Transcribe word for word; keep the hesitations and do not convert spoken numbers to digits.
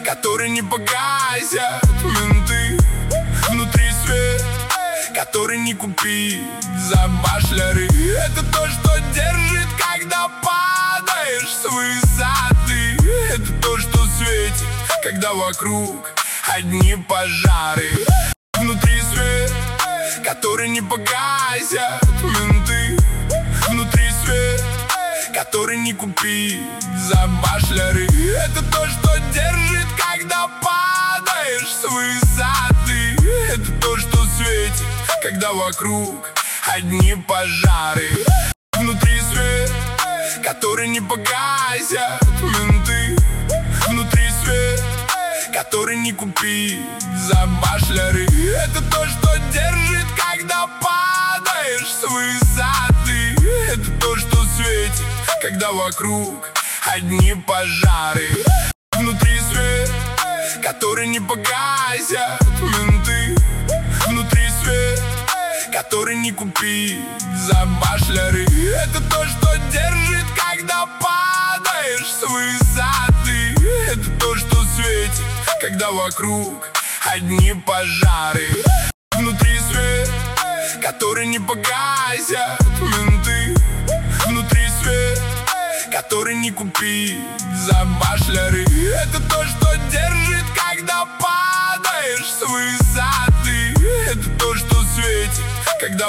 который не погасят менты. Внутри свет, который не купить за башляры. Это то, что держит, когда падаешь с высоты. Это то, что светит, когда вокруг одни пожары. Внутри свет, который не погасят менты. Внутри свет, который не купить за башляры. Это то, что держит, когда падаешь с высоты. Это то, что светит, когда вокруг одни пожары. Внутри свет, который не погасят менты. Внутри свет, который не купить за башляры. Это то, что держит, когда падаешь с высоты. Это то, что светит, когда вокруг одни пожары. Внутри свет, который не погасят менты. Внутри свет, который не купить за башляры. Это то, что держит, когда падаешь с высоты. Это то, что светит, когда вокруг одни пожары. Внутри свет, который не погасят менты. Внутри свет, который не купить за башляры. Это то, что держит, когда падаешь с высоты. Это то, что светит, когда